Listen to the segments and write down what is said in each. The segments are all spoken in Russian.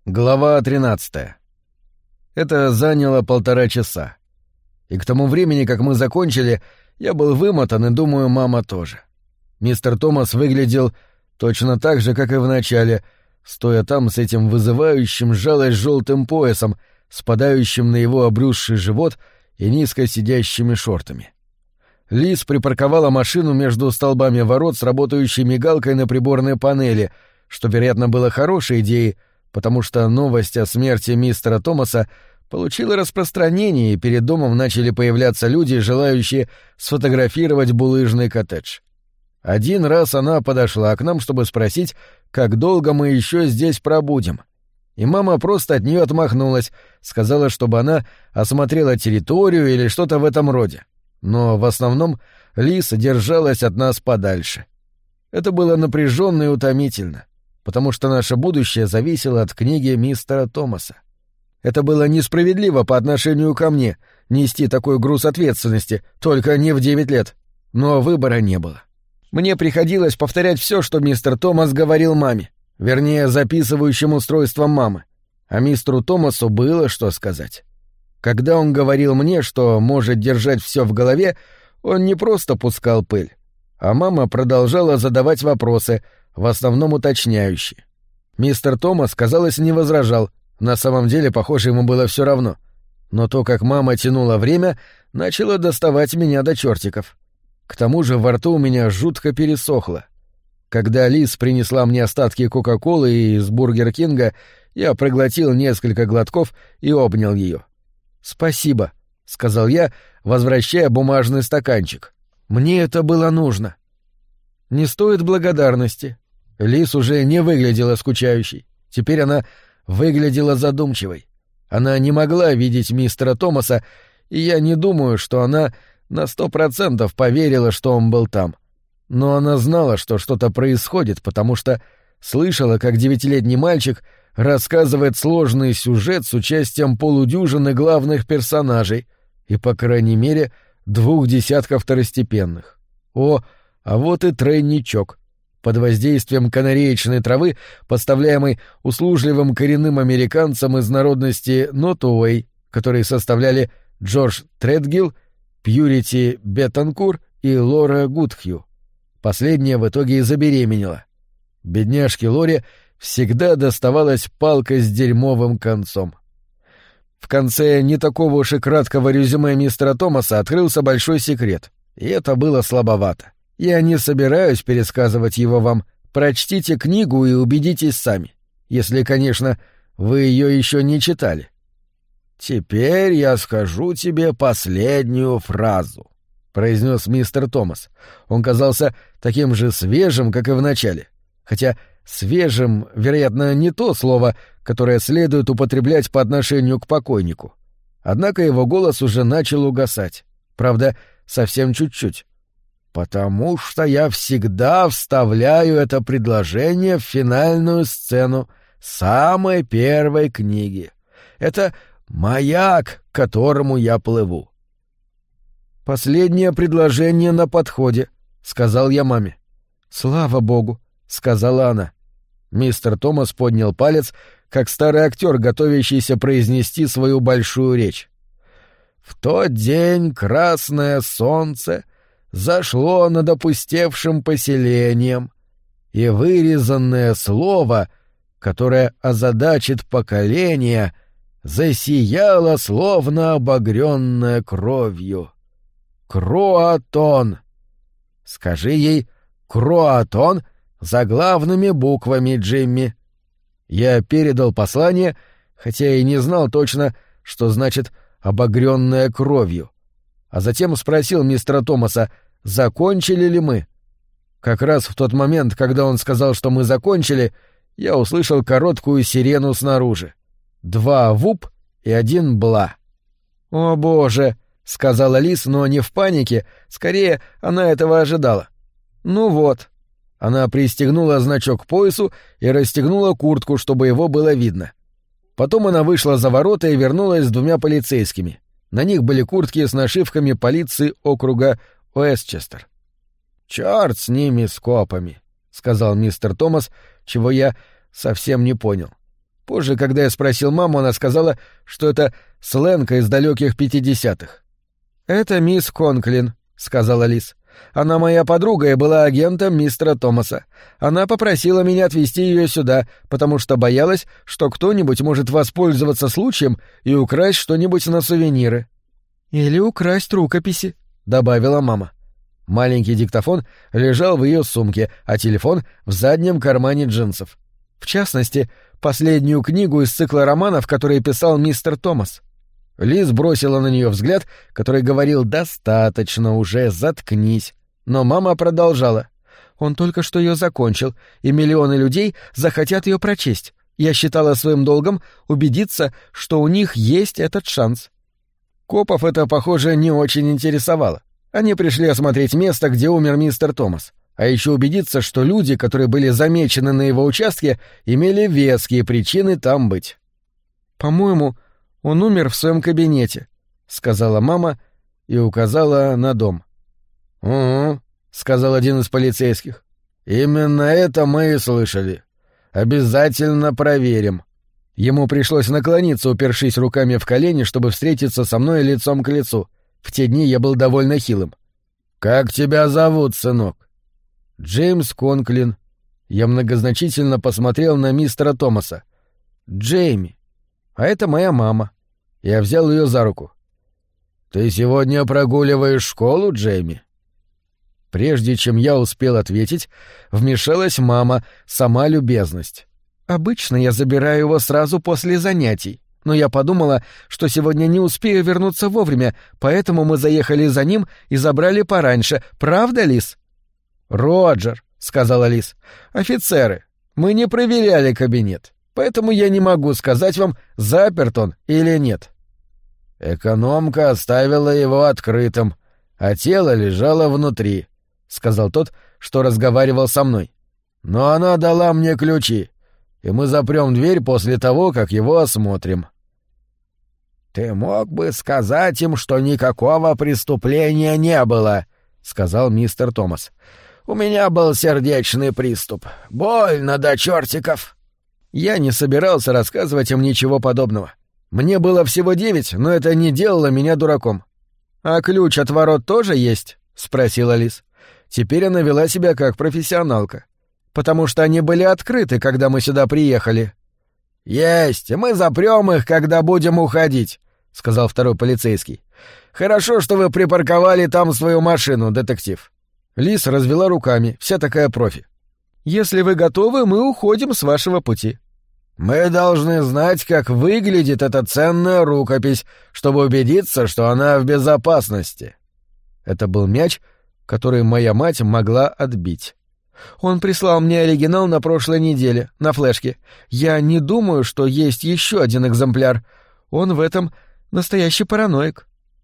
Глава 13. Это заняло 1,5 часа. И к тому времени, как мы закончили, я был вымотан, и, думаю, мама тоже. Мистер Томас выглядел точно так же, как и в начале, стоя там с этим вызывающим жалость желтым поясом, спадающим на его обрюзший живот и низко сидящими шортами. Лиз припарковала машину между столбами ворот с работающей мигалкой на приборной панели, что, вероятно, было хорошей идеей, потому что новость о смерти мистера Томаса получила распространение, и перед домом начали появляться люди, желающие сфотографировать булыжный коттедж. Один раз она подошла к нам, чтобы спросить, как долго мы еще здесь пробудем. И мама просто от нее отмахнулась, сказала, чтобы она осмотрела территорию или что-то в этом роде. Но в основном Лиз держалась от нас подальше. Это было напряженно и утомительно, потому что наше будущее зависело от книги мистера Томаса. Это было несправедливо по отношению ко мне — нести такой груз ответственности, только не в 9 лет. Но выбора не было. Мне приходилось повторять все, что мистер Томас говорил маме, вернее, записывающим устройством мамы. А мистеру Томасу было что сказать. Когда он говорил мне, что может держать все в голове, он не просто пускал пыль, а мама продолжала задавать вопросы, в основном уточняющие. Мистер Томас, казалось, не возражал, на самом деле, похоже, ему было все равно. Но то, как мама тянула время, начало доставать меня до чертиков. К тому же во рту у меня жутко пересохло. Когда Лиз принесла мне остатки Кока-Колы из Бургер Кинга, я проглотил несколько глотков и обнял ее. «Спасибо», — сказал я, возвращая бумажный стаканчик. «Мне это было нужно». «Не стоит благодарности». Лиз уже не выглядела скучающей. Теперь она выглядела задумчивой. Она не могла видеть мистера Томаса, и я не думаю, что она на 100% поверила, что он был там. Но она знала, что что-то происходит, потому что слышала, как 9-летний мальчик рассказывает сложный сюжет с участием полудюжины главных персонажей и, по крайней мере, 20 второстепенных. О, а вот и тройничок. Под воздействием канареечной травы, поставляемой услужливым коренным американцам из народности Нотуэй, которые составляли Джордж Тредгилл, Пьюрити Беттанкур и Лора Гудхью. Последняя в итоге и забеременела. Бедняжке Лоре всегда доставалась палка с дерьмовым концом. В конце не такого уж и краткого резюме мистера Томаса открылся большой секрет, и это было слабовато. Я не собираюсь пересказывать его вам. Прочтите книгу и убедитесь сами. Если, конечно, вы ее еще не читали. «Теперь я скажу тебе последнюю фразу», — произнес мистер Томас. Он казался таким же свежим, как и в начале. Хотя «свежим», вероятно, не то слово, которое следует употреблять по отношению к покойнику. Однако его голос уже начал угасать. Правда, совсем чуть-чуть. «Потому что я всегда вставляю это предложение в финальную сцену самой первой книги. Это маяк, к которому я плыву». «Последнее предложение на подходе», — сказал я маме. «Слава богу», — сказала она. Мистер Томас поднял палец, как старый актер, готовящийся произнести свою большую речь. «В тот день красное солнце зашло над опустевшим поселением, и вырезанное слово, которое озадачит поколение, засияло, словно обогренное кровью. Кроатон. Скажи ей «Кроатон» заглавными буквами, Джимми». Я передал послание, хотя и не знал точно, что значит «обогренное кровью». А затем спросил мистера Томаса, закончили ли мы. Как раз в тот момент, когда он сказал, что мы закончили, я услышал короткую сирену снаружи. 2 вуп и 1 бла. «О, боже!» — сказала Лиз, но не в панике, скорее, она этого ожидала. «Ну вот». Она пристегнула значок к поясу и расстегнула куртку, чтобы его было видно. Потом она вышла за ворота и вернулась с 2 полицейскими. На них были куртки с нашивками полиции округа Уэстчестер. «Чёрт с ними, с копами», — сказал мистер Томас, чего я совсем не понял. Позже, когда я спросил маму, она сказала, что это сленг из далеких 50-х. «Это мисс Конклин», — сказала Лиз. «Она моя подруга и была агентом мистера Томаса. Она попросила меня отвезти ее сюда, потому что боялась, что кто-нибудь может воспользоваться случаем и украсть что-нибудь на сувениры». «Или украсть рукописи», — добавила мама. Маленький диктофон лежал в ее сумке, а телефон — в заднем кармане джинсов. В частности, последнюю книгу из цикла романов, которые писал мистер Томас. Лиз бросила на нее взгляд, который говорил «достаточно уже, заткнись». Но мама продолжала. «Он только что ее закончил, и миллионы людей захотят ее прочесть. Я считала своим долгом убедиться, что у них есть этот шанс». Копов это, похоже, не очень интересовало. Они пришли осмотреть место, где умер мистер Томас, а еще убедиться, что люди, которые были замечены на его участке, имели веские причины там быть. «По-моему, он умер в своем кабинете», — сказала мама и указала на дом. «Угу», — сказал один из полицейских. «Именно это мы и слышали. Обязательно проверим». Ему пришлось наклониться, упершись руками в колени, чтобы встретиться со мной лицом к лицу. В те дни я был довольно хилым. «Как тебя зовут, сынок?» «Джеймс Конклин». Я многозначительно посмотрел на мистера Томаса. «Джейми. А это моя мама». Я взял ее за руку. «Ты сегодня прогуливаешь школу, Джейми?» Прежде чем я успел ответить, вмешалась мама, сама любезность. «Обычно я забираю его сразу после занятий, но я подумала, что сегодня не успею вернуться вовремя, поэтому мы заехали за ним и забрали пораньше. Правда, Лиз?» «Роджер», — сказала Лиз, — «офицеры, мы не проверяли кабинет, поэтому я не могу сказать вам, заперт он или нет». «Экономка оставила его открытым, а тело лежало внутри», — сказал тот, что разговаривал со мной. «Но она дала мне ключи, и мы запрем дверь после того, как его осмотрим». «Ты мог бы сказать им, что никакого преступления не было», — сказал мистер Томас. «У меня был сердечный приступ. Больно до чертиков». Я не собирался рассказывать им ничего подобного. Мне было всего 9, но это не делало меня дураком. «А ключ от ворот тоже есть?» — спросила Лиз. Теперь она вела себя как профессионалка. «Потому что они были открыты, когда мы сюда приехали». «Есть, мы запрем их, когда будем уходить», — сказал второй полицейский. «Хорошо, что вы припарковали там свою машину, детектив». Лиз развела руками, вся такая профи. «Если вы готовы, мы уходим с вашего пути». «Мы должны знать, как выглядит эта ценная рукопись, чтобы убедиться, что она в безопасности». Это был мяч, который моя мать могла отбить. «Он прислал мне оригинал на прошлой неделе, на флешке. Я не думаю, что есть еще один экземпляр. Он в этом настоящий параноик».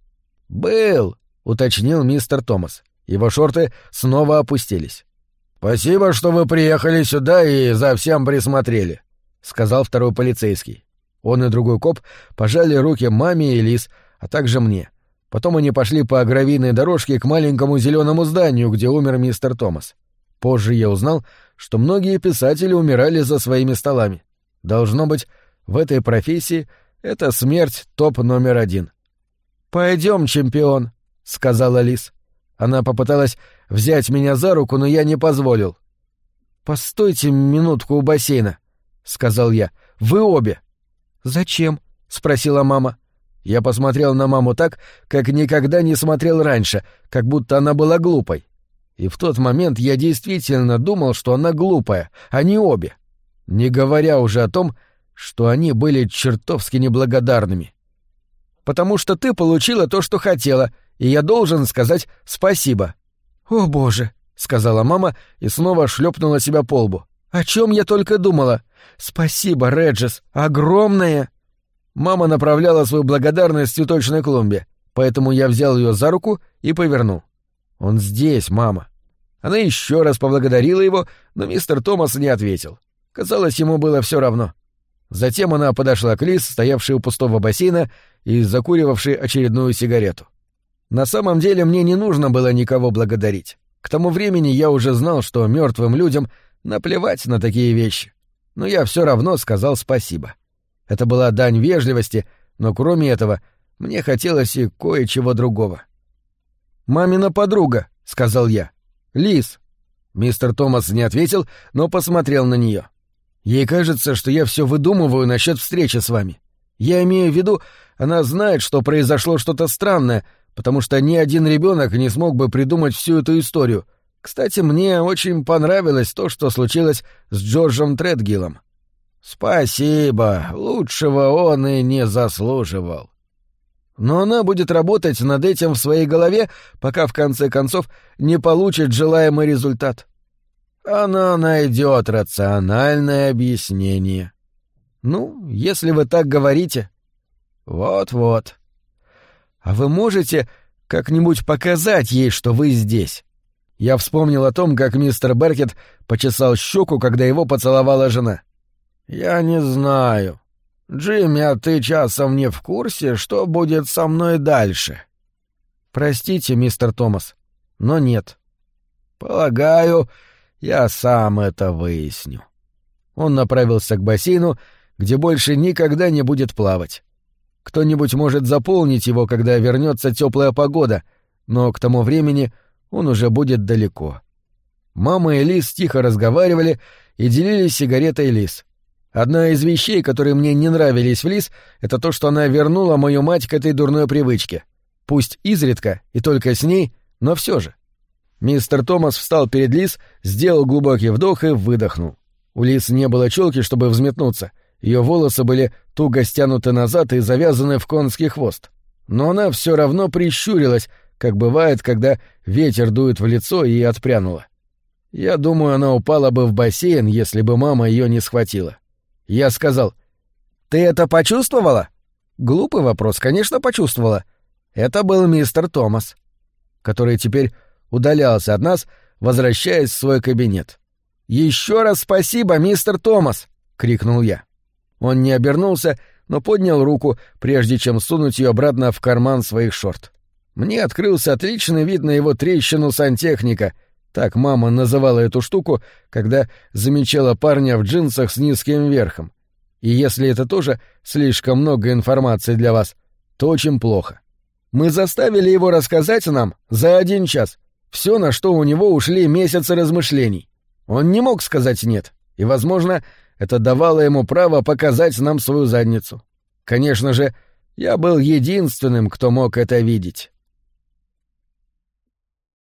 «Был», — уточнил мистер Томас. Его шорты снова опустились. «Спасибо, что вы приехали сюда и за всем присмотрели», — сказал второй полицейский. Он и другой коп пожали руки маме и Лиз, а также мне. Потом они пошли по гравийной дорожке к маленькому зеленому зданию, где умер мистер Томас. Позже я узнал, что многие писатели умирали за своими столами. Должно быть, в этой профессии это смерть топ номер 1. «Пойдем, чемпион», — сказала Лиз. Она попыталась взять меня за руку, но я не позволил. «Постойте минутку у бассейна», — сказал я. «Вы обе». «Зачем?» — спросила мама. Я посмотрел на маму так, как никогда не смотрел раньше, как будто она была глупой. И в тот момент я действительно думал, что она глупая, они обе. Не говоря уже о том, что они были чертовски неблагодарными. «Потому что ты получила то, что хотела, и я должен сказать спасибо». «О, Боже!» — сказала мама и снова шлепнула себя по лбу. «О чем я только думала! Спасибо, Реджис! Огромное!» Мама направляла свою благодарность к цветочной клумбе, поэтому я взял ее за руку и повернул. «Он здесь, мама». Она еще раз поблагодарила его, но мистер Томас не ответил. Казалось, ему было все равно. Затем она подошла к Лиз, стоявшей у пустого бассейна и закуривавшей очередную сигарету. На самом деле мне не нужно было никого благодарить. К тому времени я уже знал, что мертвым людям наплевать на такие вещи. но я все равно сказал спасибо. Это была дань вежливости, но кроме этого мне хотелось и кое-чего другого. «Мамина подруга», — сказал я. «Лиз». Мистер Томас не ответил, но посмотрел на нее. «Ей кажется, что я все выдумываю насчет встречи с вами. Я имею в виду, она знает, что произошло что-то странное, потому что ни один ребенок не смог бы придумать всю эту историю. Кстати, мне очень понравилось то, что случилось с Джорджем Тредгиллом». «Спасибо, лучшего он и не заслуживал». «Но она будет работать над этим в своей голове, пока в конце концов не получит желаемый результат». «Она найдет рациональное объяснение». «Ну, если вы так говорите». «Вот-вот». «А вы можете как-нибудь показать ей, что вы здесь?» Я вспомнил о том, как мистер Беркет почесал щеку, когда его поцеловала жена. «Я не знаю. Джимми, а ты часом не в курсе, что будет со мной дальше?» «Простите, мистер Томас, но нет». «Полагаю, я сам это выясню». Он направился к бассейну, где больше никогда не будет плавать. Кто-нибудь может заполнить его, когда вернется теплая погода, но к тому времени он уже будет далеко. Мама и Лиз тихо разговаривали и делились сигаретой Лиз. Одна из вещей, которые мне не нравились в Лиз, это то, что она вернула мою мать к этой дурной привычке. Пусть изредка и только с ней, но все же. Мистер Томас встал перед Лиз, сделал глубокий вдох и выдохнул. У Лиз не было челки, чтобы взметнуться. Ее волосы были туго стянуты назад и завязаны в конский хвост. Но она все равно прищурилась, как бывает, когда ветер дует в лицо, и отпрянула. Я думаю, она упала бы в бассейн, если бы мама ее не схватила. Я сказал: «Ты это почувствовала?» Глупый вопрос, конечно, почувствовала. Это был мистер Томас, который теперь удалялся от нас, возвращаясь в свой кабинет. «Еще раз спасибо, мистер Томас!» — крикнул я. Он не обернулся, но поднял руку, прежде чем сунуть ее обратно в карман своих шорт. Мне открылся отличный вид на его трещину сантехника. Так мама называла эту штуку, когда замечала парня в джинсах с низким верхом. И если это тоже слишком много информации для вас, то очень плохо. Мы заставили его рассказать нам за 1 час все, на что у него ушли месяцы размышлений. Он не мог сказать «нет», и, возможно, это давало ему право показать нам свою задницу. Конечно же, я был единственным, кто мог это видеть.